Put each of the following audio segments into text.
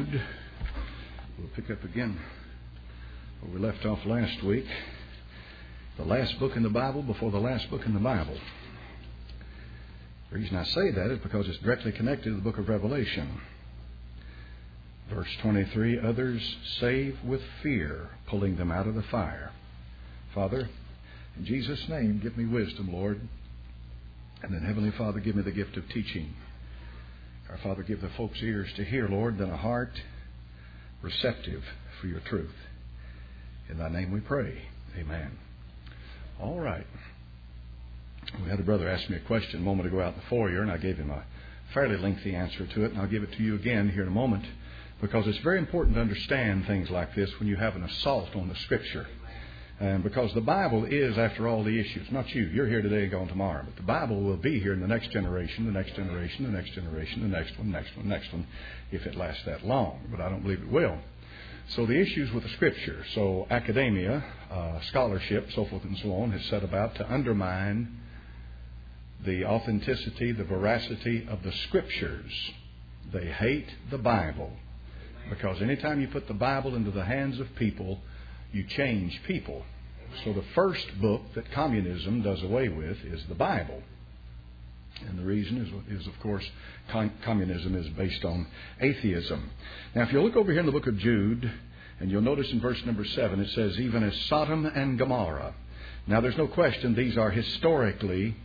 We'll pick up again where we left off last week. The last book in the Bible before the last book in the Bible. The reason I say that is because it's directly connected to the book of Revelation. Verse 23, others save with fear, pulling them out of the fire. Father, in Jesus' name, give me wisdom, Lord. And then, Heavenly Father, give me the gift of teaching. Our Father, give the folks ears to hear, Lord, then a heart receptive for your truth. In thy name we pray. Amen. All right. We had a brother ask me a question a moment ago out in the foyer, and I gave him a fairly lengthy answer to it, and I'll give it to you again here in a moment, because it's very important to understand things like this when you have an assault on the Scripture. And because the Bible is, after all, the issues. Not you. You're here today and gone tomorrow. But the Bible will be here in the next generation, the next generation, the next generation, the next one, next one, next one, if it lasts that long. But I don't believe it will. So the issues with the Scripture. So academia, scholarship, so forth and so on, has set about to undermine the authenticity, the veracity of the Scriptures. They hate the Bible. Because anytime you put the Bible into the hands of people, you change people. So the first book that communism does away with is the Bible. And the reason is of course, communism is based on atheism. Now, if you look over here in the book of Jude, and you'll notice in verse number 7, it says, even as Sodom and Gomorrah. Now, there's no question these are historically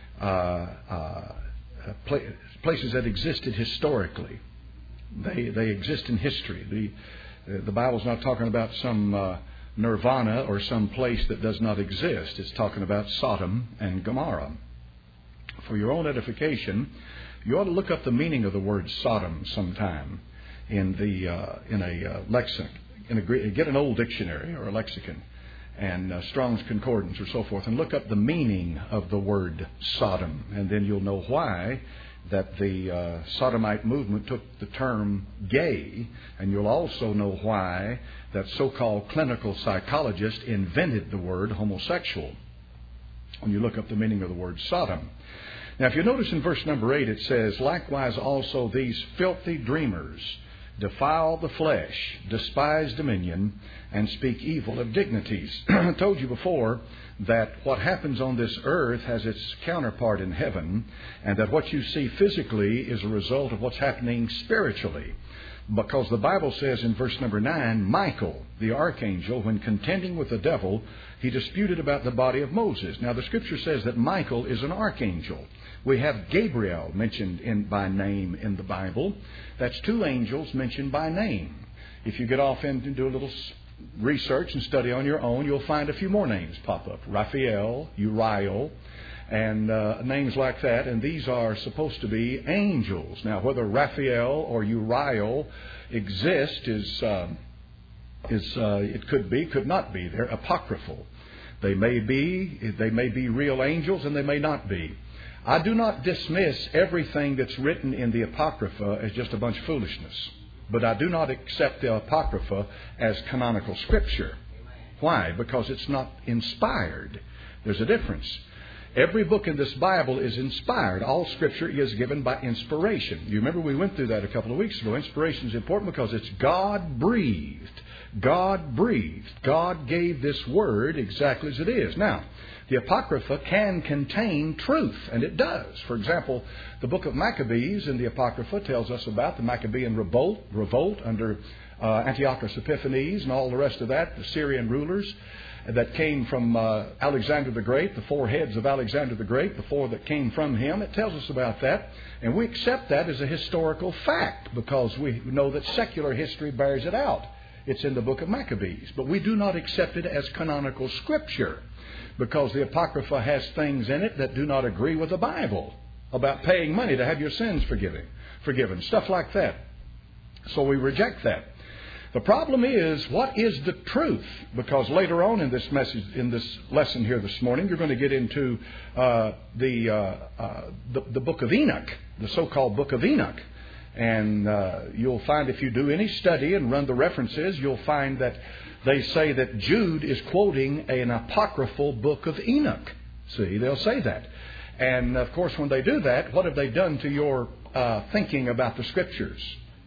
places that existed historically. They exist in history. The Bible's not talking about some nirvana or some place that does not exist. It's talking about Sodom and Gomorrah. For your own edification, you ought to look up the meaning of the word Sodom sometime in a lexicon. Get an old dictionary or a lexicon and Strong's Concordance or so forth, and look up the meaning of the word Sodom, and then you'll know why that the Sodomite movement took the term gay, and you'll also know why that so-called clinical psychologist invented the word homosexual when you look up the meaning of the word Sodom. Now, if you notice in verse number 8, it says, likewise also these filthy dreamers defile the flesh, despise dominion, and speak evil of dignities. I told you before that what happens on this earth has its counterpart in heaven, and that what you see physically is a result of what's happening spiritually. Because the Bible says in verse number 9, Michael, the archangel, when contending with the devil, he disputed about the body of Moses. Now, the Scripture says that Michael is an archangel. We have Gabriel mentioned by name in the Bible. That's two angels mentioned by name. If you get off and do a little research and study on your own, you'll find a few more names pop up. Raphael, Uriel, and names like that. And these are supposed to be angels. Now, whether Raphael or Uriel exist it could be, could not be. They're apocryphal. They may be real angels, and they may not be. I do not dismiss everything that's written in the Apocrypha as just a bunch of foolishness. But I do not accept the Apocrypha as canonical Scripture. Why? Because it's not inspired. There's a difference. Every book in this Bible is inspired. All Scripture is given by inspiration. You remember we went through that a couple of weeks ago. Inspiration is important because it's God-breathed. God-breathed. God gave this Word exactly as it is. Now, the Apocrypha can contain truth, and it does. For example, the book of Maccabees in the Apocrypha tells us about the Maccabean revolt under Antiochus Epiphanes and all the rest of that, the Syrian rulers that came from Alexander the Great, the four heads of Alexander the Great, the four that came from him. It tells us about that, and we accept that as a historical fact because we know that secular history bears it out. It's in the book of Maccabees, but we do not accept it as canonical Scripture, because the Apocrypha has things in it that do not agree with the Bible about paying money to have your sins forgiven, stuff like that. So we reject that. The problem is, what is the truth? Because later on in this message, in this lesson here this morning, you're going to get into the book of Enoch, the so-called book of Enoch. And you'll find if you do any study and run the references, you'll find that they say that Jude is quoting an apocryphal book of Enoch. See, they'll say that. And, of course, when they do that, what have they done to your thinking about the Scriptures?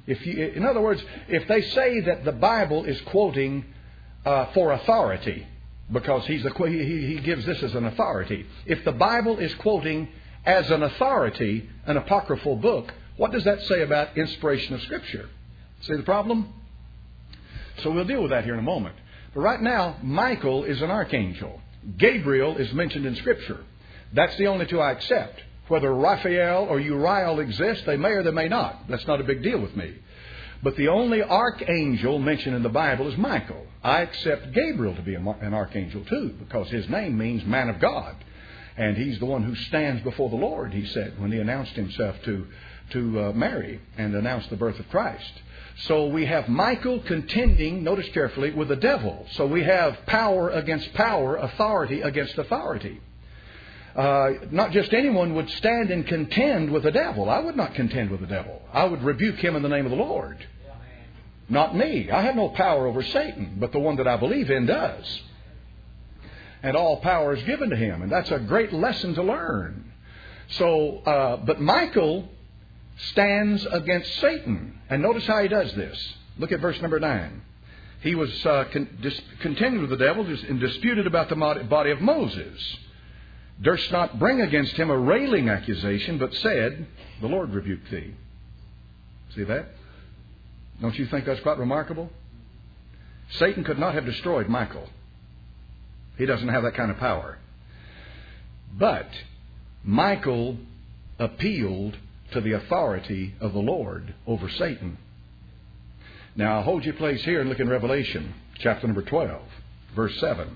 In other words, if they say that the Bible is quoting for authority, because he gives this as an authority. If the Bible is quoting as an authority an apocryphal book, what does that say about inspiration of Scripture? See the problem? So we'll deal with that here in a moment. But right now, Michael is an archangel. Gabriel is mentioned in Scripture. That's the only two I accept. Whether Raphael or Uriel exist, they may or they may not. That's not a big deal with me. But the only archangel mentioned in the Bible is Michael. I accept Gabriel to be an archangel too, because his name means man of God. And he's the one who stands before the Lord, he said, when he announced himself to Mary and announced the birth of Christ. So we have Michael contending, notice carefully, with the devil. So we have power against power, authority against authority. Not just anyone would stand and contend with the devil. I would not contend with the devil. I would rebuke him in the name of the Lord. Not me. I have no power over Satan, but the one that I believe in does. And all power is given to him. And that's a great lesson to learn. So, but Michael stands against Satan. And notice how he does this. Look at verse number 9. He was contending with the devil and disputed about the body of Moses. Durst not bring against him a railing accusation, but said, the Lord rebuked thee. See that? Don't you think that's quite remarkable? Satan could not have destroyed Michael. He doesn't have that kind of power. But Michael appealed to the authority of the Lord over Satan. Now, hold your place here and look in Revelation, chapter number 12, verse 7.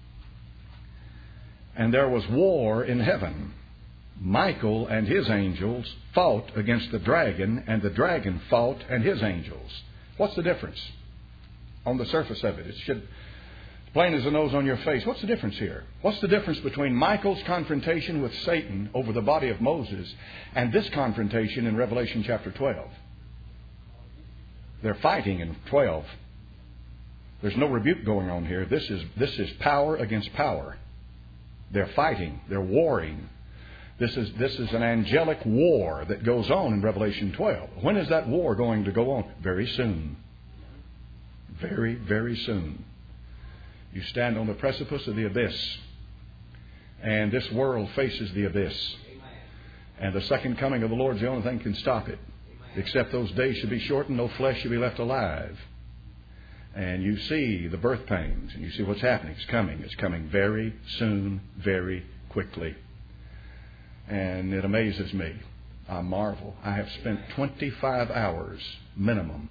And there was war in heaven. Michael and his angels fought against the dragon, and the dragon fought and his angels. What's the difference? On the surface of it, it should plain as the nose on your face. What's the difference here? What's the difference between Michael's confrontation with Satan over the body of Moses and this confrontation in Revelation chapter 12? They're fighting in 12. There's no rebuke going on here. This is power against power. They're fighting. They're warring. This is an angelic war that goes on in Revelation 12. When is that war going to go on? Very soon. Very, very soon. You stand on the precipice of the abyss. And this world faces the abyss. And the second coming of the Lord is the only thing that can stop it. Except those days should be shortened, no flesh should be left alive. And you see the birth pains, and you see what's happening. It's coming. It's coming very soon, very quickly. And it amazes me. I marvel. I have spent 25 hours minimum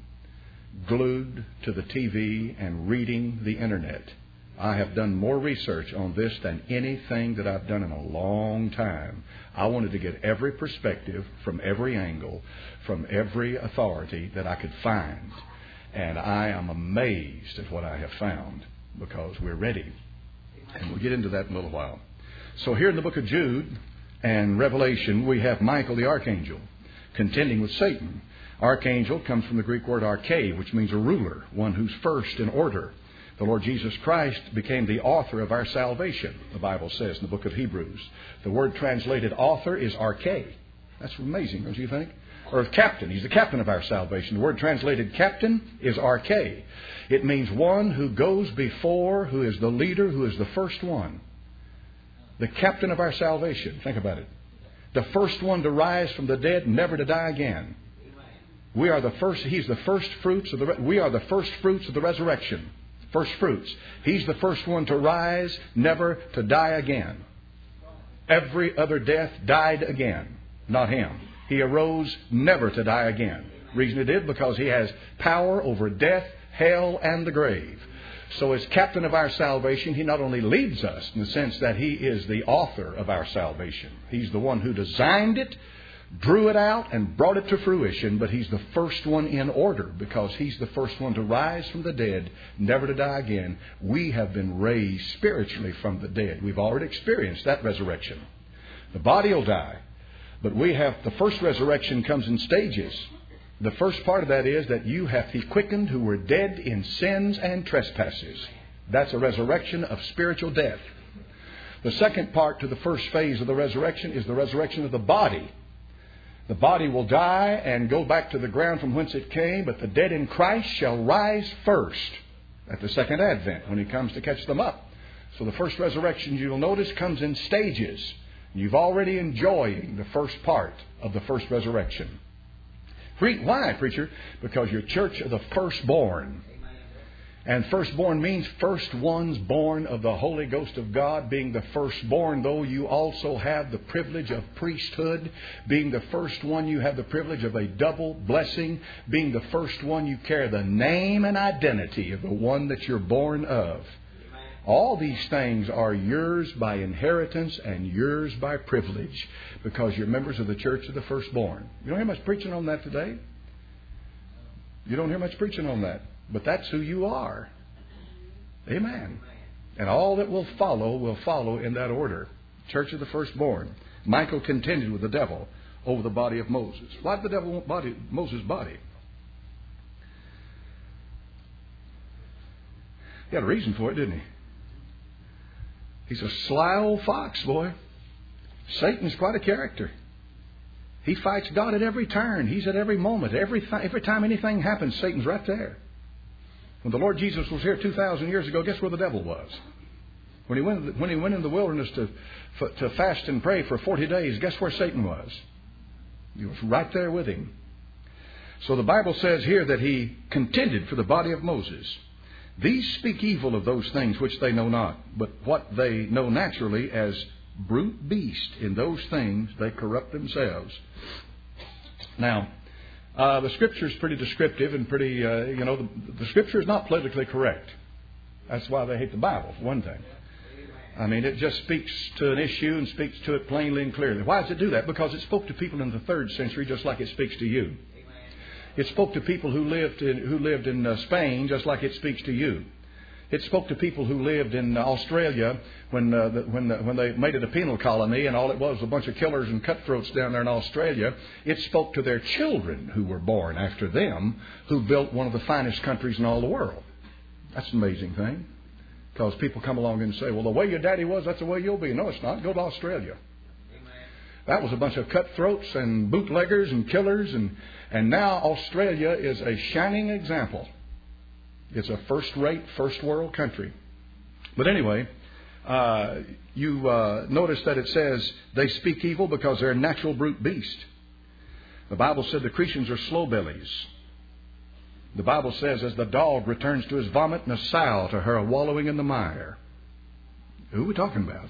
glued to the TV and reading the internet. I have done more research on this than anything that I've done in a long time. I wanted to get every perspective from every angle, from every authority that I could find. And I am amazed at what I have found, because we're ready. And we'll get into that in a little while. So here in the book of Jude and Revelation, we have Michael the archangel contending with Satan. Archangel comes from the Greek word arche, which means a ruler, one who's first in order. The Lord Jesus Christ became the author of our salvation, the Bible says in the book of Hebrews. The word translated author is arche. That's amazing, don't you think? Or captain. He's the captain of our salvation. The word translated captain is arche. It means one who goes before, who is the leader, who is the first one. The captain of our salvation. Think about it. The first one to rise from the dead, never to die again. We are the first. He's the first fruits of we are the first fruits of the resurrection. First fruits. He's the first one to rise, never to die again. Every other death died again. Not him. He arose never to die again. Reason he did, because he has power over death, hell, and the grave. So as captain of our salvation, he not only leads us in the sense that he is the author of our salvation. He's the one who designed it, drew it out, and brought it to fruition. But he's the first one in order, because he's the first one to rise from the dead, never to die again. We have been raised spiritually from the dead. We've already experienced that resurrection. The body will die. But we have, the first resurrection comes in stages. The first part of that is that you hath he quickened who were dead in sins and trespasses. That's a resurrection of spiritual death. The second part to the first phase of the resurrection is the resurrection of the body. The body will die and go back to the ground from whence it came, but the dead in Christ shall rise first at the second advent when He comes to catch them up. So the first resurrection, you'll notice, comes in stages. You've already enjoyed the first part of the first resurrection. Why, preacher? Because you're church of the firstborn. And firstborn means first ones born of the Holy Ghost of God. Being the firstborn, though, you also have the privilege of priesthood. Being the first one, you have the privilege of a double blessing. Being the first one, you carry the name and identity of the one that you're born of. All these things are yours by inheritance and yours by privilege, because you're members of the church of the firstborn. You don't hear much preaching on that today. You don't hear much preaching on that. But that's who you are. Amen. And all that will follow in that order. Church of the firstborn. Michael contended with the devil over the body of Moses. Why did the devil want Moses' body? He had a reason for it, didn't he? He's a sly old fox, boy. Satan's quite a character. He fights God at every turn. He's at every moment. Every time anything happens, Satan's right there. When the Lord Jesus was here 2,000 years ago, guess where the devil was? When he went in the wilderness to fast and pray for 40 days, guess where Satan was? He was right there with him. So the Bible says here that he contended for the body of Moses. These speak evil of those things which they know not, but what they know naturally as brute beast, in those things they corrupt themselves. Now, the Scripture is pretty descriptive and pretty, the Scripture is not politically correct. That's why they hate the Bible, for one thing. I mean, it just speaks to an issue and speaks to it plainly and clearly. Why does it do that? Because it spoke to people in the 3rd century just like it speaks to you. It spoke to people who lived in Spain just like it speaks to you. It spoke to people who lived in Australia when they made it a penal colony, and all it was a bunch of killers and cutthroats down there in Australia. It spoke to their children who were born after them, who built one of the finest countries in all the world. That's an amazing thing. Because people come along and say, well, the way your daddy was, that's the way you'll be. No, it's not. Go to Australia. That was a bunch of cutthroats and bootleggers and killers, and now Australia is a shining example. It's a first-rate, first-world country. But anyway, you notice that it says they speak evil because they're a natural brute beast. The Bible said the Cretans are slow bellies. The Bible says, as the dog returns to his vomit, and a sow to her wallowing in the mire. Who are we talking about?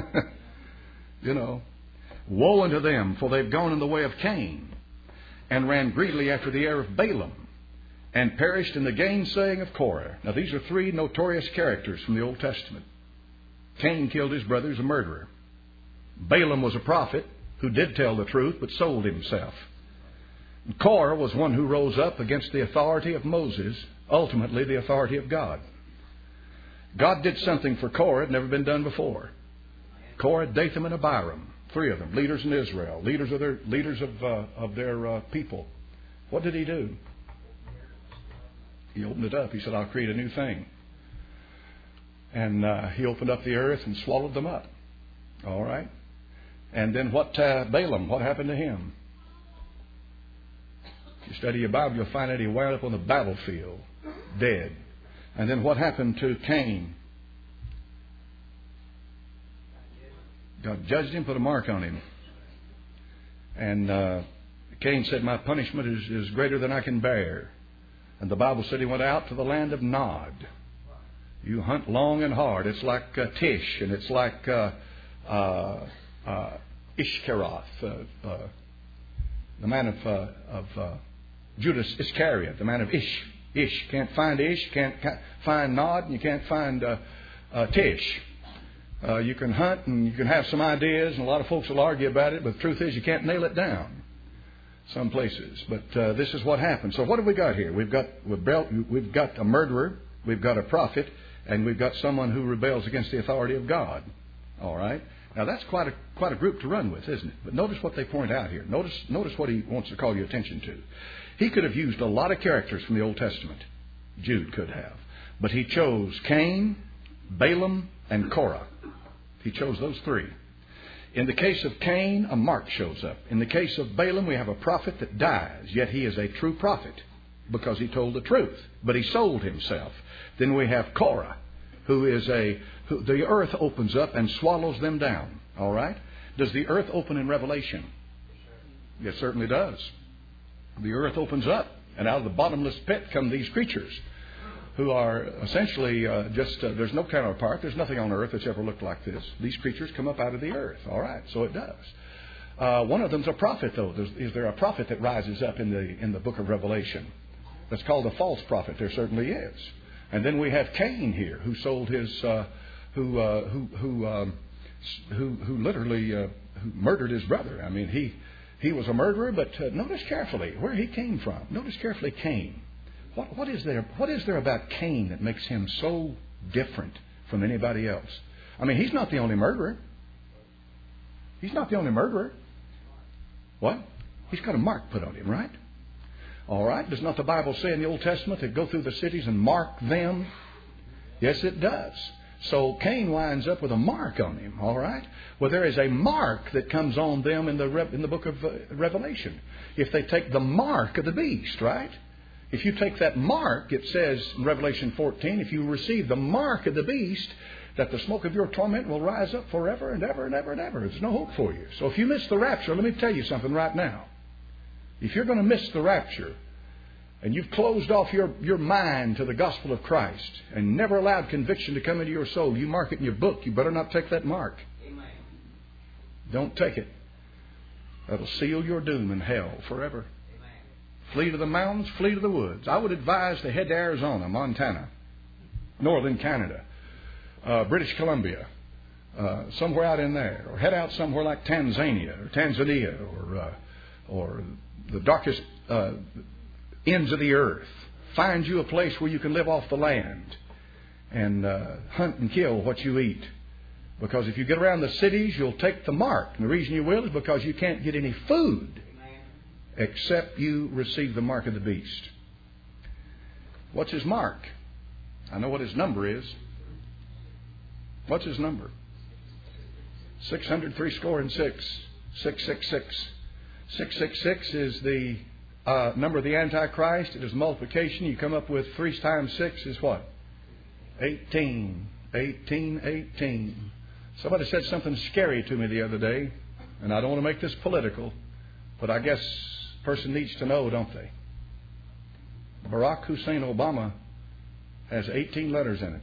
Woe unto them, for they've gone in the way of Cain, and ran greedily after the heir of Balaam, and perished in the gainsaying of Korah. Now, these are 3 notorious characters from the Old Testament. Cain killed his brother as a murderer. Balaam was a prophet who did tell the truth, but sold himself. And Korah was one who rose up against the authority of Moses, ultimately the authority of God. God did something for Korah that had never been done before. Korah, Dathan, and Abiram, 3 of them, leaders in Israel, leaders of their people. What did he do? He opened it up. He said, I'll create a new thing. And he opened up the earth and swallowed them up. All right. And then Balaam, what happened to him? If you study your Bible, you'll find that he wound up on the battlefield, dead. And then what happened to Cain? God judged him, put a mark on him. And Cain said, my punishment is greater than I can bear. And the Bible said he went out to the land of Nod. You hunt long and hard. It's like Tish, and it's like Ishkaroth, the man of Judas Iscariot, the man of Ish. Can't find Ish, can't find Nod, and you can't find Tish. You can hunt and you can have some ideas, and a lot of folks will argue about it, but the truth is you can't nail it down some places. But this is what happened. So what have we got here? We've got a murderer, we've got a prophet, and we've got someone who rebels against the authority of God. All right? Now that's quite a group to run with, isn't it? But notice what they point out here. Notice what he wants to call your attention to. He could have used a lot of characters from the Old Testament. Jude could have. But he chose Cain, Balaam, and Korah. He chose those 3. In the case of Cain, a mark shows up. In the case of Balaam, we have a prophet that dies, yet he is a true prophet because he told the truth, but he sold himself. Then we have Korah, who the earth opens up and swallows them down. All right? Does the earth open in Revelation? It certainly does. The earth opens up, and out of the bottomless pit come these creatures who are essentially there's no counterpart. There's nothing on earth that's ever looked like this. These creatures come up out of the earth. All right, so it does. One of them's a prophet, though. Is there a prophet that rises up in the book of Revelation? That's called a false prophet. There certainly is. And then we have Cain here, who sold his, who literally murdered his brother. I mean, he was a murderer, but notice carefully where he came from. Notice carefully Cain. What is there about Cain that makes him so different from anybody else? I mean, he's not the only murderer. He's not the only murderer. What? He's got a mark put on him, right? All right. Does not the Bible say in the Old Testament to go through the cities and mark them? Yes, it does. So Cain winds up with a mark on him. All right. Well, there is a mark that comes on them in the book of Revelation. If they take the mark of the beast, right? If you take that mark, it says in Revelation 14, if you receive the mark of the beast, that the smoke of your torment will rise up forever and ever and ever and ever. There's no hope for you. So if you miss the rapture, let me tell you something right now. If you're going to miss the rapture, and you've closed off your mind to the gospel of Christ, and never allowed conviction to come into your soul, you mark it in your book. You better not take that mark. Amen. Don't take it. That'll seal your doom in hell forever. Amen. Flee to the mountains, flee to the woods. I would advise to head to Arizona, Montana, northern Canada, British Columbia, somewhere out in there, or head out somewhere like Tanzania or the darkest ends of the earth. Find you a place where you can live off the land and hunt and kill what you eat. Because if you get around the cities, you'll take the mark. And the reason you will is because you can't get any food except you receive the mark of the beast. What's his mark? I know what his number is. What's his number? 666. 666. 666 is the number of the Antichrist. It is multiplication. You come up with 3 times 6 is what? 18. 18, 18. Somebody said something scary to me the other day, and I don't want to make this political, but I guess a person needs to know, don't they? Barack Hussein Obama has 18 letters in it.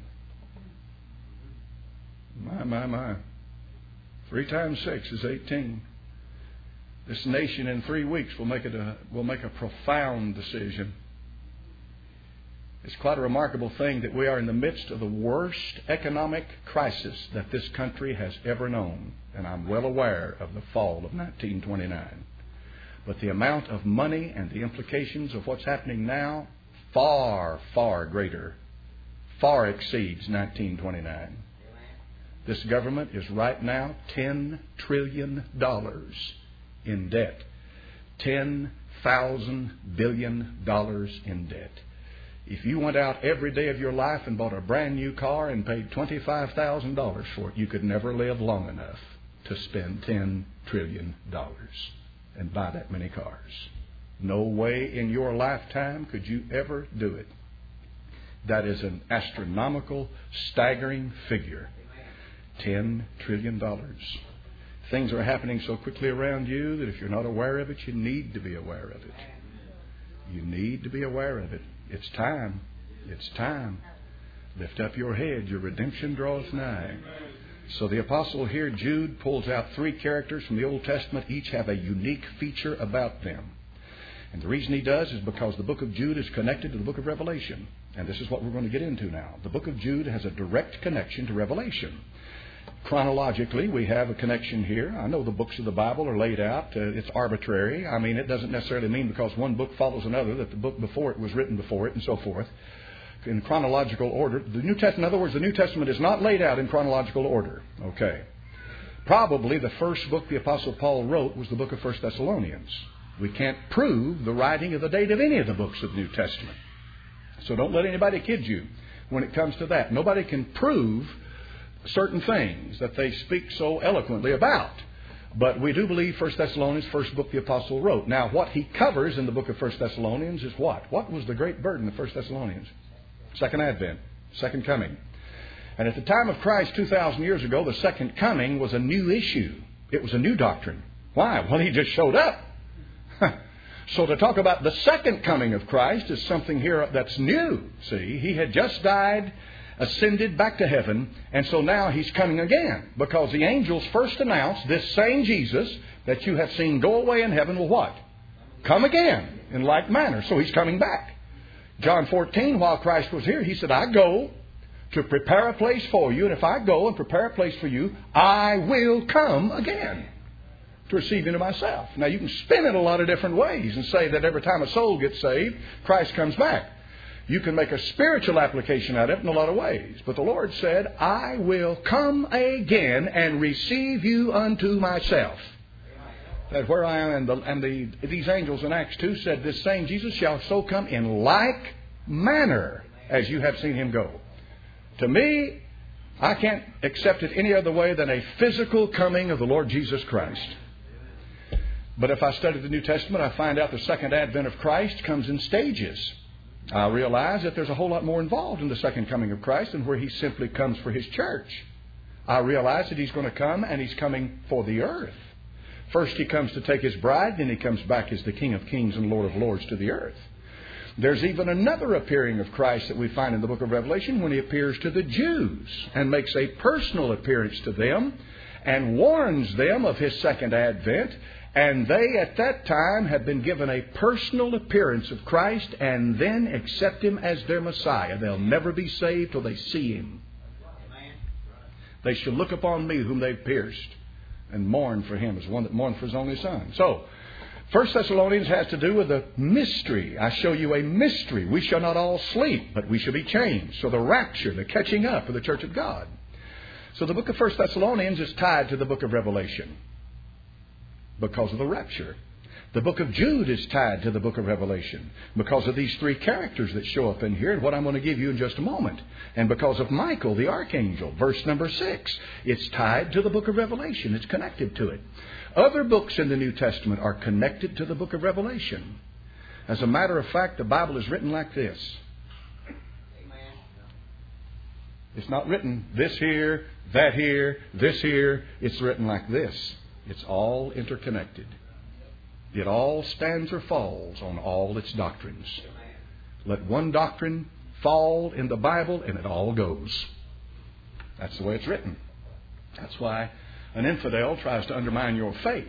My. 3 times 6 is 18. This nation in 3 weeks will make a profound decision. It's quite a remarkable thing that we are in the midst of the worst economic crisis that this country has ever known. And I'm well aware of the fall of 1929. But the amount of money and the implications of what's happening now, far, far greater, far exceeds 1929. This government is right now $10 trillion in debt. $10,000 billion in debt. If you went out every day of your life and bought a brand new car and paid $25,000 for it, you could never live long enough to spend $10 trillion and buy that many cars. No way in your lifetime could you ever do it. That is an astronomical, staggering figure. $10 trillion. Things are happening so quickly around you that if you're not aware of it, you need to be aware of it. You need to be aware of it. It's time. It's time. Lift up your head. Your redemption draweth nigh. So the apostle here, Jude, pulls out 3 characters from the Old Testament. Each have a unique feature about them. And the reason he does is because the book of Jude is connected to the book of Revelation. And this is what we're going to get into now. The book of Jude has a direct connection to Revelation. Chronologically, we have a connection here. I know the books of the Bible are laid out. It's arbitrary. I mean, it doesn't necessarily mean because one book follows another that the book before it was written before it and so forth. In chronological order. The New Testament, in other words, the New Testament is not laid out in chronological order. Okay. Probably the first book the Apostle Paul wrote was the book of 1 Thessalonians. We can't prove the writing of the date of any of the books of the New Testament. So don't let anybody kid you when it comes to that. Nobody can prove certain things that they speak so eloquently about. But we do believe 1 Thessalonians, first book the apostle wrote. Now, what he covers in the book of 1 Thessalonians is what? What was the great burden of 1 Thessalonians? Second advent, second coming. And at the time of Christ 2,000 years ago, the second coming was a new issue. It was a new doctrine. Why? Well, he just showed up. So to talk about the second coming of Christ is something here that's new. See, he had just died, ascended back to heaven, and so now he's coming again. Because the angels first announced this same Jesus that you have seen go away in heaven will what? Come again in like manner. So he's coming back. John 14, while Christ was here, he said, I go to prepare a place for you, and if I go and prepare a place for you, I will come again to receive you to myself. Now, you can spin it a lot of different ways and say that every time a soul gets saved, Christ comes back. You can make a spiritual application out of it in a lot of ways. But the Lord said, I will come again and receive you unto myself. That where I am, and these angels in Acts 2 said, this same Jesus shall so come in like manner as you have seen him go. To me, I can't accept it any other way than a physical coming of the Lord Jesus Christ. But if I study the New Testament, I find out the second advent of Christ comes in stages. I realize that there's a whole lot more involved in the second coming of Christ than where he simply comes for his church. I realize that he's going to come, and he's coming for the earth. First he comes to take his bride, then he comes back as the King of Kings and Lord of Lords to the earth. There's even another appearing of Christ that we find in the book of Revelation when he appears to the Jews and makes a personal appearance to them and warns them of his second advent. And they at that time have been given a personal appearance of Christ and then accept him as their Messiah. They'll never be saved till they see him. They shall look upon me whom they've pierced and mourn for him as one that mourned for his only son. So, 1 Thessalonians has to do with a mystery. I show you a mystery. We shall not all sleep, but we shall be changed. So the rapture, the catching up of the church of God. So the book of 1 Thessalonians is tied to the book of Revelation because of the rapture. The book of Jude is tied to the book of Revelation because of these three characters that show up in here and what I'm going to give you in just a moment. And because of Michael, the archangel, verse number 6. It's tied to the book of Revelation. It's connected to it. Other books in the New Testament are connected to the book of Revelation. As a matter of fact, the Bible is written like this. It's not written this here, that here, this here. It's written like this. It's all interconnected. It all stands or falls on all its doctrines. Let one doctrine fall in the Bible and it all goes. That's the way it's written. That's why an infidel tries to undermine your faith.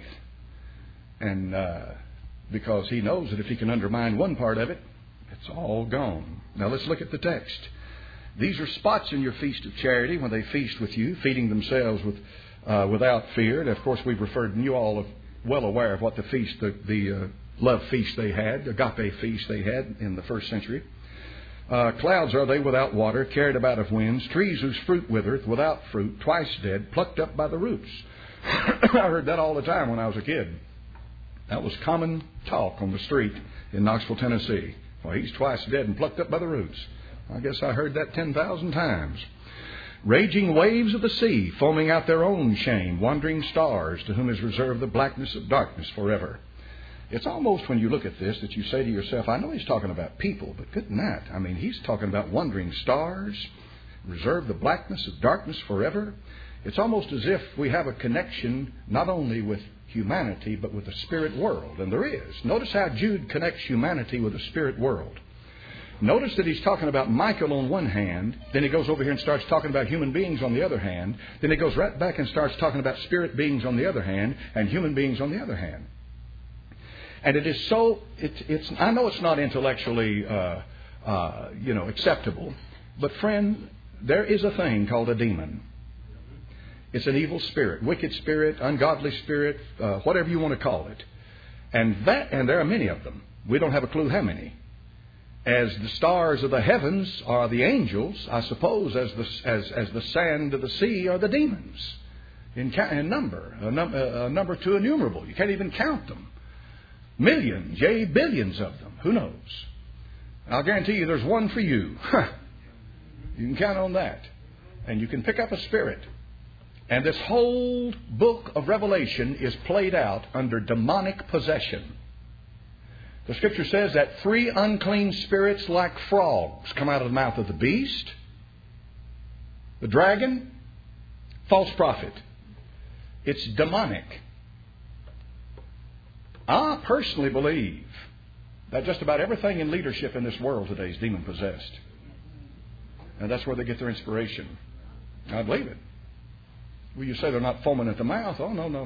And because he knows that if he can undermine one part of it, it's all gone. Now let's look at the text. These are spots in your feast of charity when they feast with you, feeding themselves without fear. And of course we've referred, and you all are well aware of what the feast, the love feast they had, the agape feast they had in the first century. Clouds are they without water, carried about of winds, trees whose fruit withereth, without fruit, twice dead, plucked up by the roots. I heard that all the time when I was a kid. That was common talk on the street in Knoxville, Tennessee. Well, he's twice dead and plucked up by the roots. I guess I heard that 10,000 times. Raging waves of the sea, foaming out their own shame, wandering stars, to whom is reserved the blackness of darkness forever. It's almost when you look at this that you say to yourself, I know he's talking about people, but good night. I mean, he's talking about wandering stars, reserve the blackness of darkness forever. It's almost as if we have a connection not only with humanity, but with the spirit world. And there is. Notice how Jude connects humanity with the spirit world. Notice that he's talking about Michael on one hand, then he goes over here and starts talking about human beings on the other hand, then he goes right back and starts talking about spirit beings on the other hand, and human beings on the other hand. And it is so, I know it's not intellectually, acceptable, but friend, there is a thing called a demon. It's an evil spirit, wicked spirit, ungodly spirit, whatever you want to call it. And there are many of them. We don't have a clue how many. As the stars of the heavens are the angels, I suppose, as the sand of the sea are the demons. In number, a number too innumerable. You can't even count them. Millions, yea, billions of them. Who knows? I'll guarantee you there's one for you. You can count on that. And you can pick up a spirit. And this whole book of Revelation is played out under demonic possession. The Scripture says that 3 unclean spirits like frogs come out of the mouth of the beast, the dragon, false prophet. It's demonic. I personally believe that just about everything in leadership in this world today is demon-possessed. And that's where they get their inspiration. I believe it. Well, you say they're not foaming at the mouth. Oh, no.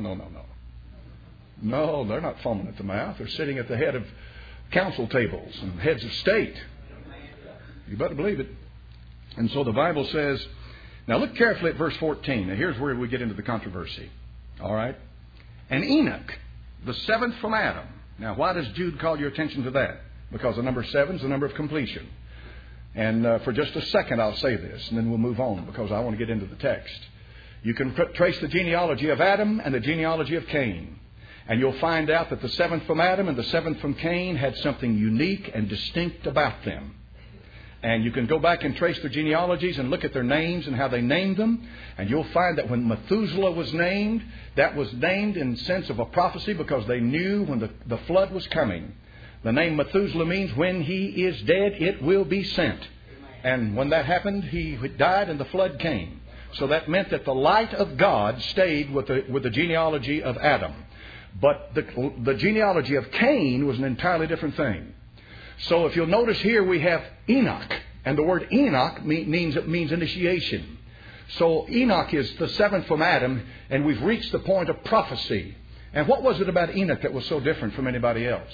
No, they're not foaming at the mouth. They're sitting at the head of council tables and heads of state. You better believe it. And so the Bible says, now look carefully at verse 14. Now here's where we get into the controversy. All right? And Enoch, the 7th from Adam. Now why does Jude call your attention to that? Because the number 7 is the number of completion. And for just a second I'll say this, and then we'll move on because I want to get into the text. You can trace the genealogy of Adam and the genealogy of Cain. And you'll find out that the 7th from Adam and the 7th from Cain had something unique and distinct about them. And you can go back and trace their genealogies and look at their names and how they named them. And you'll find that when Methuselah was named, that was named in the sense of a prophecy because they knew when the flood was coming. The name Methuselah means when he is dead, it will be sent. And when that happened, he died and the flood came. So that meant that the light of God stayed with the genealogy of Adam. But the genealogy of Cain was an entirely different thing. So if you'll notice here we have Enoch. And the word Enoch means initiation. So Enoch is the 7th from Adam, and we've reached the point of prophecy. And what was it about Enoch that was so different from anybody else?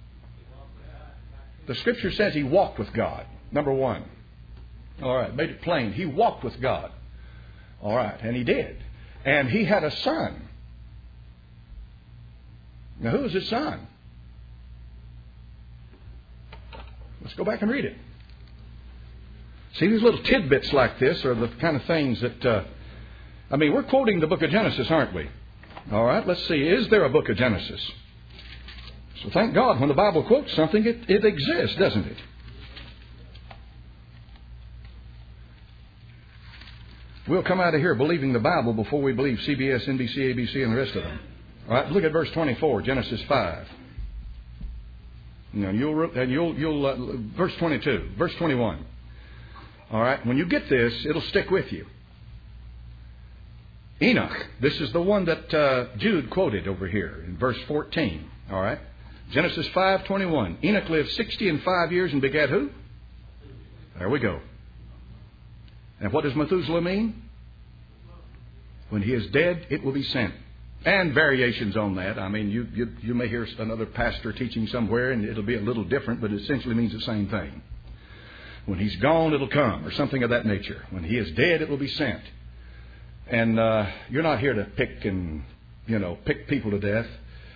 The Scripture says he walked with God. Number 1. All right, made it plain. He walked with God. All right, and he did. And he had a son. Now, who was his son? Let's go back and read it. See, these little tidbits like this are the kind of things that, we're quoting the book of Genesis, aren't we? All right, let's see. Is there a book of Genesis? So thank God when the Bible quotes something, it exists, doesn't it? We'll come out of here believing the Bible before we believe CBS, NBC, ABC, and the rest of them. All right, look at verse 24, Genesis 5. Now verse 22, verse 21. All right, when you get this, it'll stick with you. Enoch, this is the one that Jude quoted over here in verse 14. All right, Genesis 5:21. Enoch lived 65 years and begat who? There we go. And what does Methuselah mean? When he is dead, it will be sent. And variations on that. I mean, you may hear another pastor teaching somewhere and it'll be a little different, but it essentially means the same thing. When he's gone, it'll come, or something of that nature. When he is dead, it will be sent. And you're not here to pick people to death.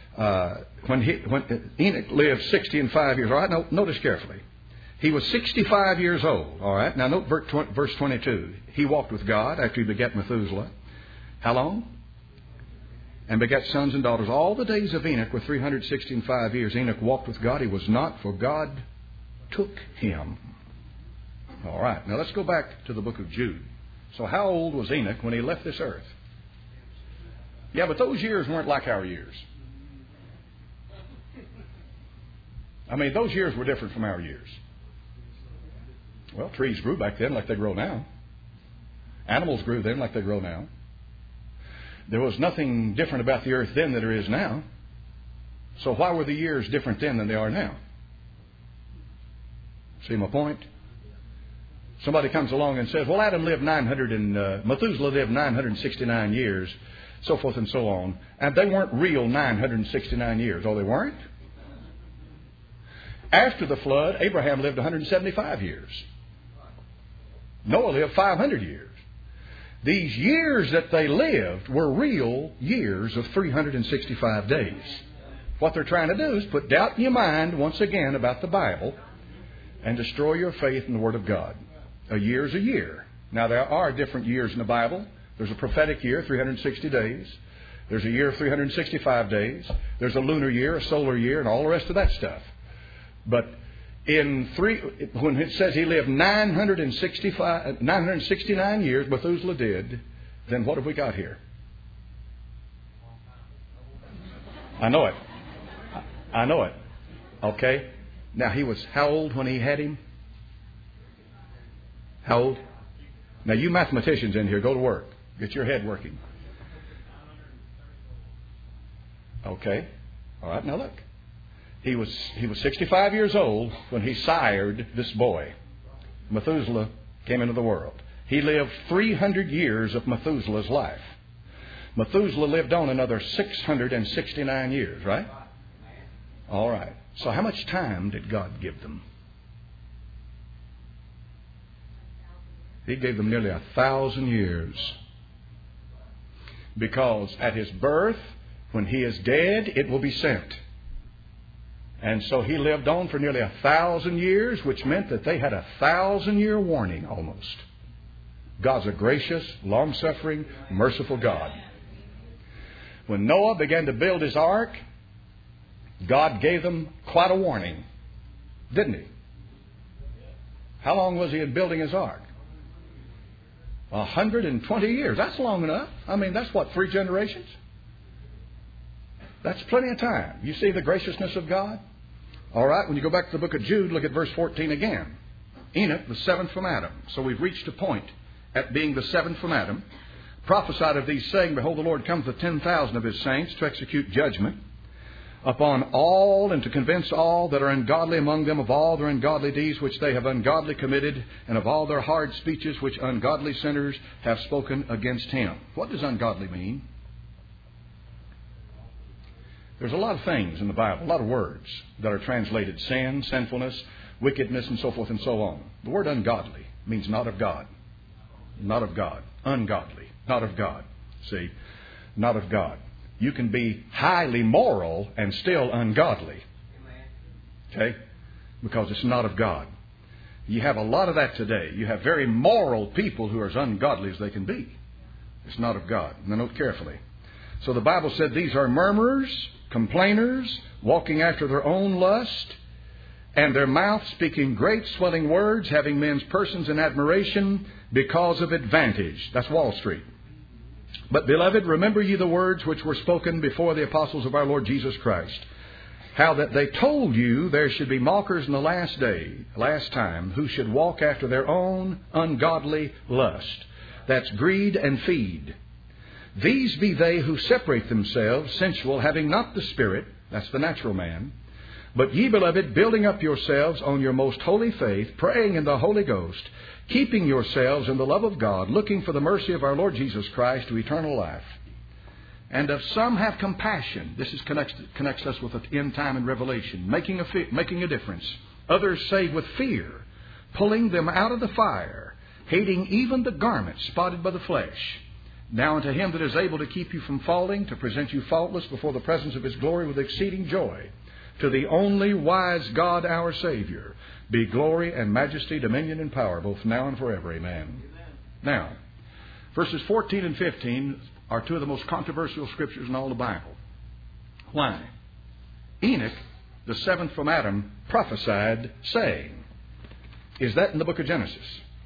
When Enoch lived 65 years, all right, now notice carefully. He was 65 years old, all right. Now note verse 22. He walked with God after he begat Methuselah. How long? And begat sons and daughters. All the days of Enoch were 365 years. Enoch walked with God. He was not, for God took him. All right. Now let's go back to the book of Jude. So how old was Enoch when he left this earth? Yeah, but those years weren't like our years. I mean, those years were different from our years. Well, trees grew back then like they grow now. Animals grew then like they grow now. There was nothing different about the earth then than there is now. So why were the years different then than they are now? See my point? Somebody comes along and says, well, Adam lived Methuselah lived 969 years, so forth and so on. And they weren't real 969 years. Oh, they weren't? After the flood, Abraham lived 175 years. Noah lived 500 years. These years that they lived were real years of 365 days. What they're trying to do is put doubt in your mind once again about the Bible and destroy your faith in the Word of God. A year is a year. Now, there are different years in the Bible. There's a prophetic year, 360 days. There's a year of 365 days. There's a lunar year, a solar year, and all the rest of that stuff. But when it says he lived 969 years, Methuselah did, then what have we got here? I know it. I know it. Okay. Now, he was how old when he had him? How old? Now, you mathematicians in here, go to work. Get your head working. Okay. All right. Now, look. He was 65 years old when he sired this boy. Methuselah came into the world. He lived 300 years of Methuselah's life. Methuselah lived on another 669 years, right? All right. So how much time did God give them? He gave them nearly 1,000 years. Because at his birth, when he is dead, it will be sent. And so he lived on for nearly 1,000 years, which meant that they had a 1,000-year warning almost. God's a gracious, long-suffering, merciful God. When Noah began to build his ark, God gave them quite a warning, didn't he? How long was he in building his ark? 120 years. That's long enough. I mean, that's what, 3 generations? That's plenty of time. You see the graciousness of God? All right, when you go back to the book of Jude, look at verse 14 again. Enoch, the seventh from Adam. So we've reached a point at being the seventh from Adam. Prophesied of these, saying, Behold, the Lord comes with 10,000 of his saints to execute judgment upon all, and to convince all that are ungodly among them of all their ungodly deeds which they have ungodly committed, and of all their hard speeches which ungodly sinners have spoken against him. What does ungodly mean? There's a lot of things in the Bible, a lot of words that are translated sin, sinfulness, wickedness, and so forth and so on. The word ungodly means not of God. Not of God. Ungodly. Not of God. See? Not of God. You can be highly moral and still ungodly. Okay? Because it's not of God. You have a lot of that today. You have very moral people who are as ungodly as they can be. It's not of God. Now note carefully. So the Bible said these are murmurers, complainers, walking after their own lust, and their mouth speaking great swelling words, having men's persons in admiration because of advantage. That's Wall Street. But, beloved, remember ye the words which were spoken before the apostles of our Lord Jesus Christ, how that they told you there should be mockers in the last time, who should walk after their own ungodly lust. That's greed and feed. These be they who separate themselves, sensual, having not the Spirit, that's the natural man. But ye, beloved, building up yourselves on your most holy faith, praying in the Holy Ghost, keeping yourselves in the love of God, looking for the mercy of our Lord Jesus Christ to eternal life. And of some have compassion. This is connects us with the end time and Revelation, making a difference. Others save with fear, pulling them out of the fire, hating even the garments spotted by the flesh. Now unto him that is able to keep you from falling, to present you faultless before the presence of his glory with exceeding joy, to the only wise God our Savior, be glory and majesty, dominion and power, both now and forever. Amen. Now, verses 14 and 15 are two of the most controversial scriptures in all the Bible. Why? Enoch, the seventh from Adam, prophesied, saying, is that in the book of Genesis?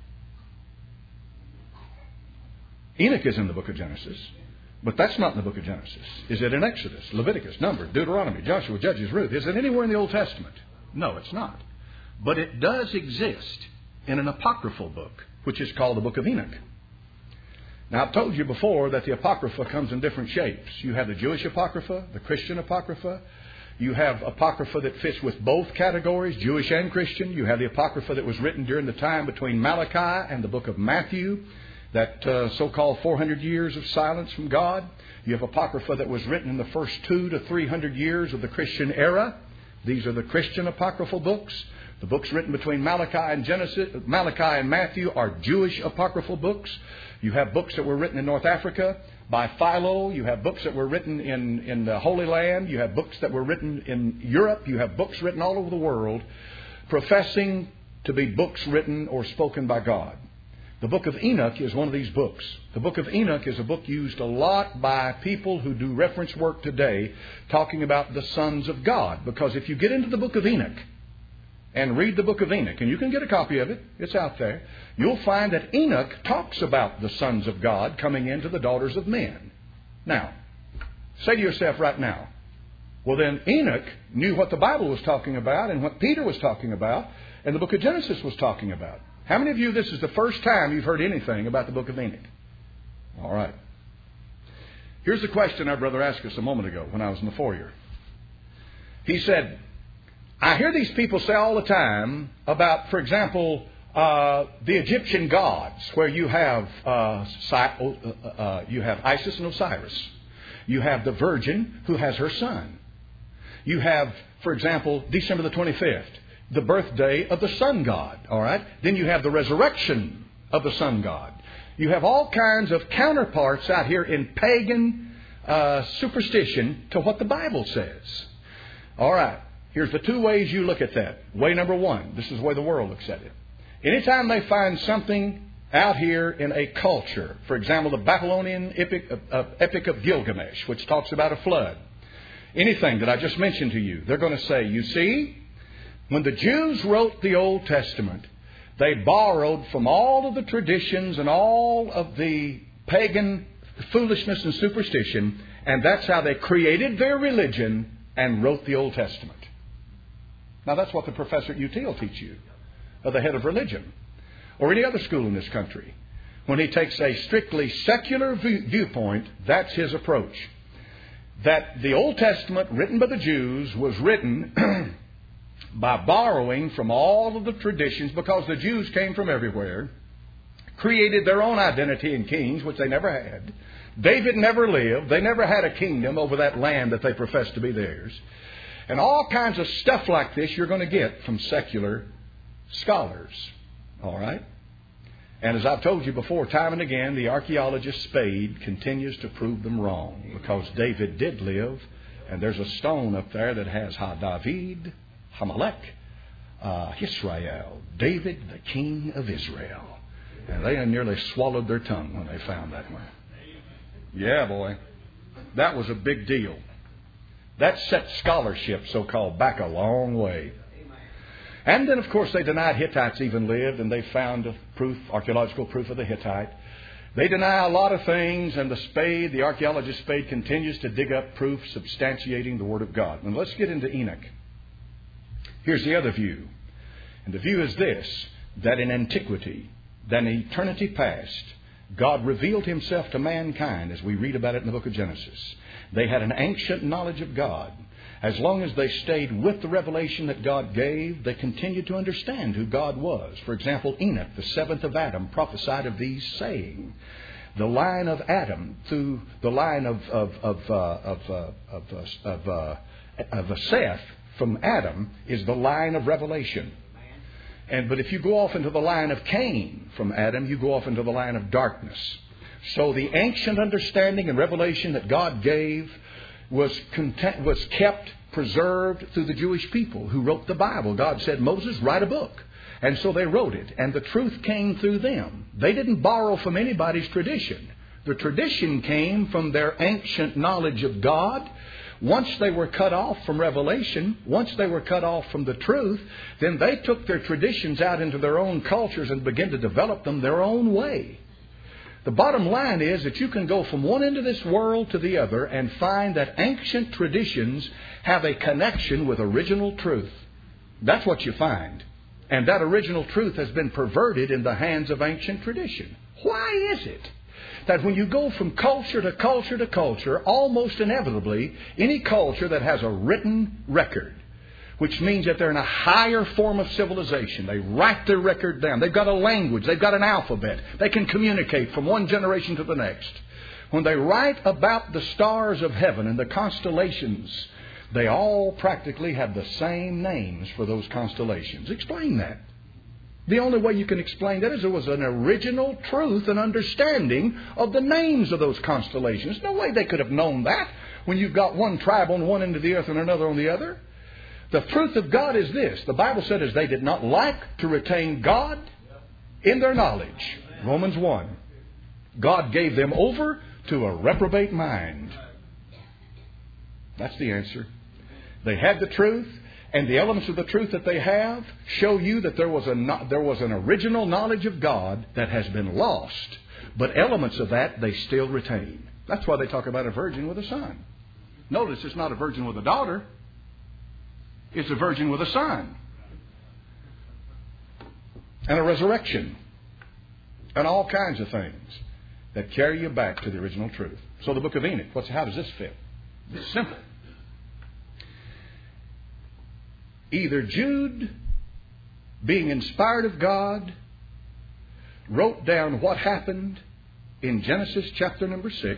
Enoch is in the book of Genesis, but that's not in the book of Genesis. Is it in Exodus, Leviticus, Numbers, Deuteronomy, Joshua, Judges, Ruth? Is it anywhere in the Old Testament? No, it's not. But it does exist in an apocryphal book, which is called the book of Enoch. Now, I've told you before that the Apocrypha comes in different shapes. You have the Jewish Apocrypha, the Christian Apocrypha. You have Apocrypha that fits with both categories, Jewish and Christian. You have the Apocrypha that was written during the time between Malachi and the book of Matthew, that so-called 400 years of silence from God. You have Apocrypha that was written in the first 200 to 300 years of the Christian era. These are the Christian apocryphal books. The books written between Malachi and Matthew are Jewish apocryphal books. You have books that were written in North Africa by Philo. You have books that were written in the Holy Land. You have books that were written in Europe. You have books written all over the world professing to be books written or spoken by God. The book of Enoch is one of these books. The book of Enoch is a book used a lot by people who do reference work today talking about the sons of God. Because if you get into the book of Enoch, and read the book of Enoch, and you can get a copy of it, it's out there, you'll find that Enoch talks about the sons of God coming into the daughters of men. Now, say to yourself right now, well then Enoch knew what the Bible was talking about and what Peter was talking about and the book of Genesis was talking about. How many of you, this is the first time you've heard anything about the book of Enoch? All right. Here's the question our brother asked us a moment ago when I was in the foyer. He said, I hear these people say all the time about, for example, the Egyptian gods, where you have Isis and Osiris. You have the Virgin who has her son. You have, for example, December the 25th, the birthday of the sun god. All right. Then you have the resurrection of the sun god. You have all kinds of counterparts out here in pagan superstition to what the Bible says. All right. Here's the two ways you look at that. Way number one. This is the way the world looks at it. Anytime they find something out here in a culture, for example, the Babylonian epic of Gilgamesh, which talks about a flood, anything that I just mentioned to you, they're going to say, you see, when the Jews wrote the Old Testament, they borrowed from all of the traditions and all of the pagan foolishness and superstition, and that's how they created their religion and wrote the Old Testament. Now, that's what the professor at UT will teach you, or the head of religion, or any other school in this country. When he takes a strictly secular viewpoint, that's his approach. That the Old Testament, written by the Jews, was written by borrowing from all of the traditions, because the Jews came from everywhere, created their own identity and kings, which they never had. David never lived. They never had a kingdom over that land that they professed to be theirs. And all kinds of stuff like this you're going to get from secular scholars. All right? And as I've told you before, time and again, the archaeologist Spade continues to prove them wrong, because David did live, and there's a stone up there that has Ha-David, Hamelech, Israel, David, the king of Israel. And they nearly swallowed their tongue when they found that one. Yeah, boy. That was a big deal. That set scholarship, so-called, back a long way. And then, of course, they denied Hittites even lived, and they found archaeological proof of the Hittite. They deny a lot of things, and the archaeologist Spade, continues to dig up proof substantiating the Word of God. And let's get into Enoch. Here's the other view. And the view is this, that in antiquity, that in eternity past, God revealed Himself to mankind, as we read about it in the book of Genesis. They had an ancient knowledge of God. As long as they stayed with the revelation that God gave, they continued to understand who God was. For example, Enoch, the seventh of Adam, prophesied of these, saying, the line of Adam through the line of Seth from Adam is the line of revelation. But if you go off into the line of Cain from Adam, you go off into the line of darkness. So the ancient understanding and revelation that God gave was kept preserved through the Jewish people who wrote the Bible. God said, Moses, write a book. And so they wrote it. And the truth came through them. They didn't borrow from anybody's tradition. The tradition came from their ancient knowledge of God. Once they were cut off from revelation, once they were cut off from the truth, then they took their traditions out into their own cultures and began to develop them their own way. The bottom line is that you can go from one end of this world to the other and find that ancient traditions have a connection with original truth. That's what you find. And that original truth has been perverted in the hands of ancient tradition. Why is it that when you go from culture to culture to culture, almost inevitably, any culture that has a written record, which means that they're in a higher form of civilization. They write their record down. They've got a language. They've got an alphabet. They can communicate from one generation to the next. When they write about the stars of heaven and the constellations, they all practically have the same names for those constellations. Explain that. The only way you can explain that is there was an original truth and understanding of the names of those constellations. No way they could have known that when you've got one tribe on one end of the earth and another on the other. The truth of God is this. The Bible said as they did not like to retain God in their knowledge. Romans 1. God gave them over to a reprobate mind. That's the answer. They had the truth, And the elements of the truth that they have show you that there was an original knowledge of God that has been lost. But elements of that they still retain. That's why they talk about a virgin with a son. Notice it's not a virgin with a daughter. It's a virgin with a son. And a resurrection. And all kinds of things that carry you back to the original truth. So the book of Enoch, how does this fit? It's simple. Either Jude, being inspired of God, wrote down what happened in Genesis chapter number 6,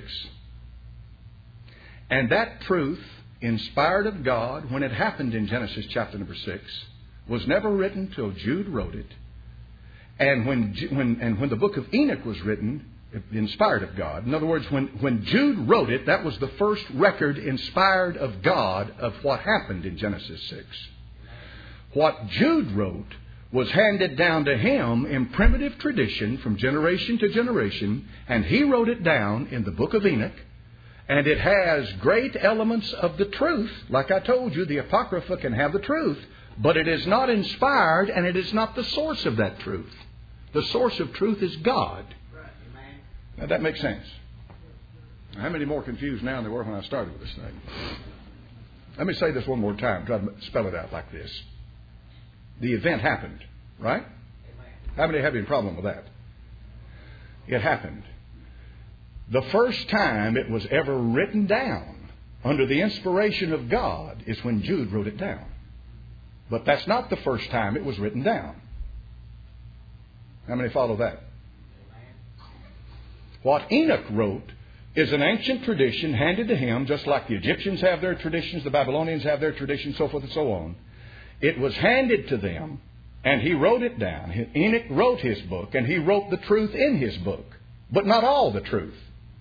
and that truth, inspired of God, when it happened in Genesis chapter number 6, was never written till Jude wrote it. And when the book of Enoch was written, inspired of God. In other words, when Jude wrote it, that was the first record inspired of God of what happened in Genesis 6. What Jude wrote was handed down to him in primitive tradition from generation to generation, and he wrote it down in the book of Enoch, and it has great elements of the truth. Like I told you, the Apocrypha can have the truth, but it is not inspired, and it is not the source of that truth. The source of truth is God. Now that makes sense. How many more confused now than they were when I started with this thing? Let me say this one more time. Try to spell it out like this. The event happened, right? How many have any problem with that? It happened. The first time it was ever written down under the inspiration of God is when Jude wrote it down. But that's not the first time it was written down. How many follow that? What Enoch wrote is an ancient tradition handed to him, just like the Egyptians have their traditions, the Babylonians have their traditions, so forth and so on. It was handed to them, and he wrote it down. Enoch wrote his book, and he wrote the truth in his book, but not all the truth.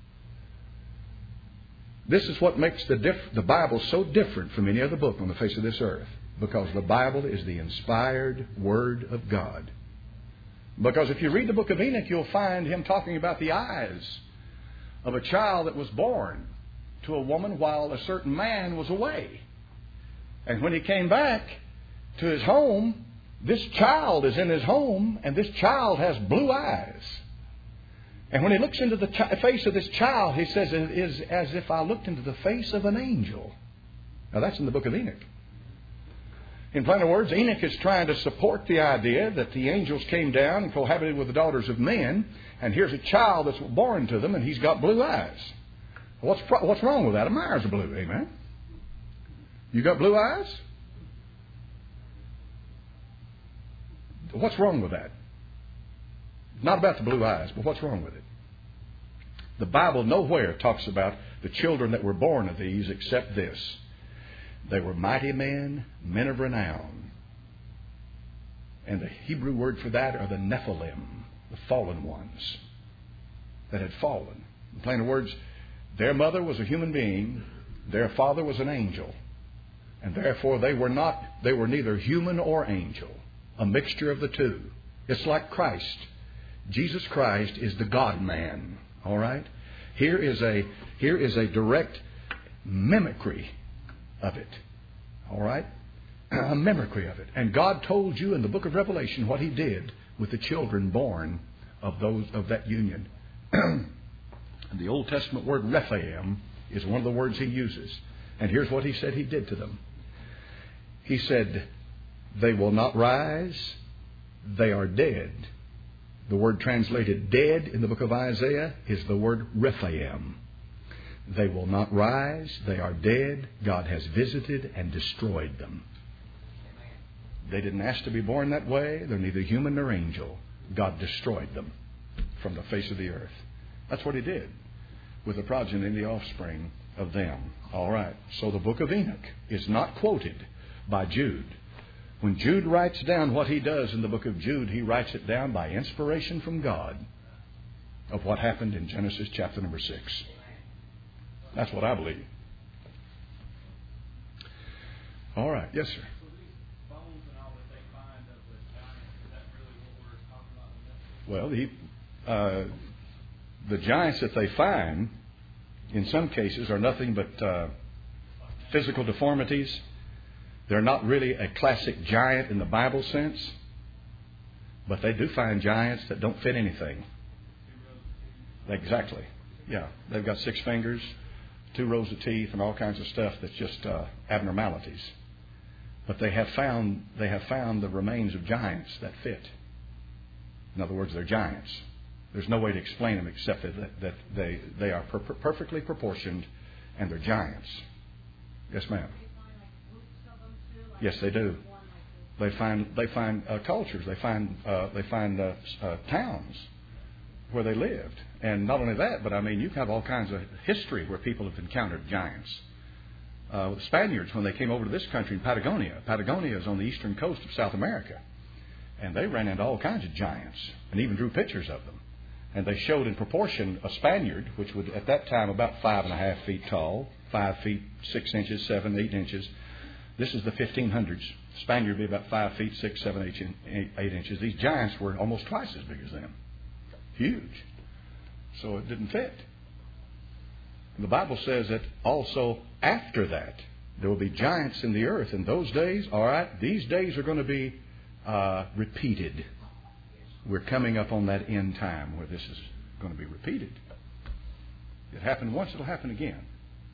This is what makes the Bible so different from any other book on the face of this earth, because the Bible is the inspired Word of God. Because if you read the book of Enoch, you'll find him talking about the eyes of a child that was born to a woman while a certain man was away. And when he came back to his home, this child is in his home, and this child has blue eyes. And when he looks into the face of this child, he says, it is as if I looked into the face of an angel. Now that's in the book of Enoch. In plain words, Enoch is trying to support the idea that the angels came down and cohabited with the daughters of men, and here's a child that's born to them, and he's got blue eyes. What's wrong with that? My eyes are blue, amen? You got blue eyes? What's wrong with that? Not about the blue eyes, but what's wrong with it? The Bible nowhere talks about the children that were born of these except this. They were mighty men, men of renown. And the Hebrew word for that are the Nephilim, the fallen ones that had fallen. In plain words, their mother was a human being, their father was an angel. And therefore they were neither human or angel, a mixture of the two. It's like Christ. Jesus Christ is the God-man. All right? Here is a direct mimicry of it. All right? A mimicry of it. And God told you in the book of Revelation what He did with the children born of that union. And the Old Testament word Rephaim is one of the words He uses. And here's what He said He did to them. He said, they will not rise, they are dead. The word translated dead in the book of Isaiah is the word Rephaim. They will not rise, they are dead. God has visited and destroyed them. They didn't ask to be born that way. They're neither human nor angel. God destroyed them from the face of the earth. That's what He did with the progeny and the offspring of them. All right. So the book of Enoch is not quoted by Jude. When Jude writes down what he does in the book of Jude, he writes it down by inspiration from God of what happened in Genesis chapter number 6. That's what I believe. All right. Yes, sir. Well, the giants that they find, in some cases, are nothing but physical deformities. They're not really a classic giant in the Bible sense, but they do find giants that don't fit anything. Exactly. Yeah. They've got 6 fingers, 2 rows of teeth, and all kinds of stuff that's just abnormalities. But they have found the remains of giants that fit. In other words, they're giants. There's no way to explain them except that they are perfectly proportioned, and they're giants. Yes, ma'am. Yes, they do. They find cultures. They find towns where they lived, and not only that, but I mean, you have all kinds of history where people have encountered giants. The Spaniards, when they came over to this country in Patagonia. Patagonia is on the eastern coast of South America, and they ran into all kinds of giants, and even drew pictures of them. And they showed in proportion a Spaniard, which was at that time about 5.5 feet tall, 5 feet 6 inches, 7, 8 inches. This is the 1500s. Spaniard would be about 5 feet 6, 7, 8 inches. These giants were almost twice as big as them. Huge. So it didn't fit. The Bible says that also after that, there will be giants in the earth. In those days, all right, these days are going to be repeated. We're coming up on that end time where this is going to be repeated. It happened once, it'll happen again.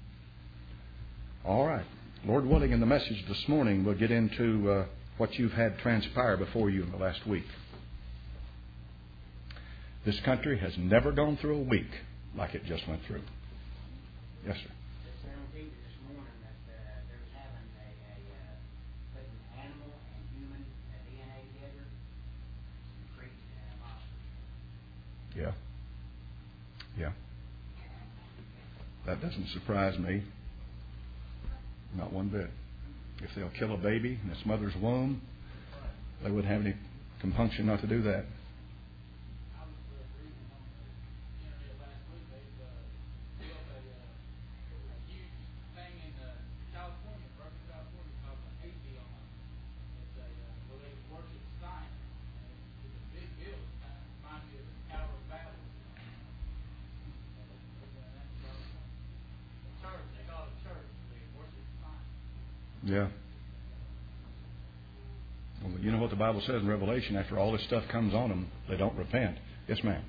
All right. Lord willing, in the message this morning, we'll get into what you've had transpire before you in the last week. This country has never gone through a week like it just went through. Yes, sir. Yeah. Yeah. That doesn't surprise me. Not one bit. If they'll kill a baby in its mother's womb, they wouldn't have any compunction not to do that. Yeah. Well, you know what the Bible says in Revelation, after all this stuff comes on them, they don't repent. Yes, ma'am.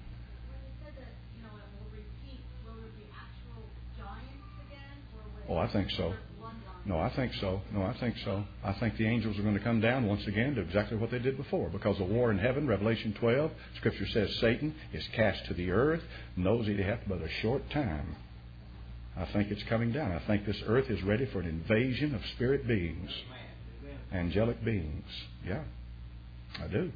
Oh, I think so. No, I think so. I think the angels are going to come down once again to exactly what they did before. Because the war in heaven, Revelation 12, Scripture says Satan is cast to the earth, knows he'd have but a short time. I think it's coming down. I think this earth is ready for an invasion of spirit beings, angelic beings. Yeah, I do.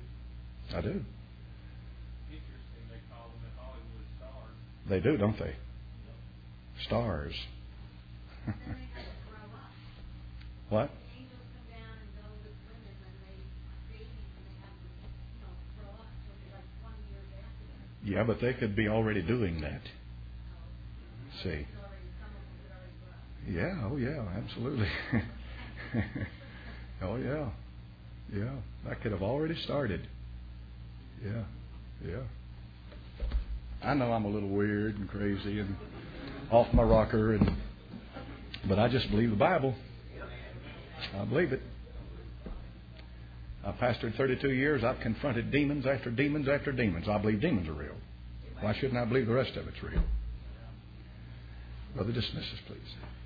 They do, don't they? Stars. What? Yeah, but they could be already doing that. See. Yeah, oh yeah, absolutely. Oh yeah. Yeah, that could have already started. Yeah. I know I'm a little weird and crazy and off my rocker, but I just believe the Bible. I believe it. I've pastored 32 years. I've confronted demons after demons after demons. I believe demons are real. Why shouldn't I believe the rest of it's real? Brother, dismiss us, please.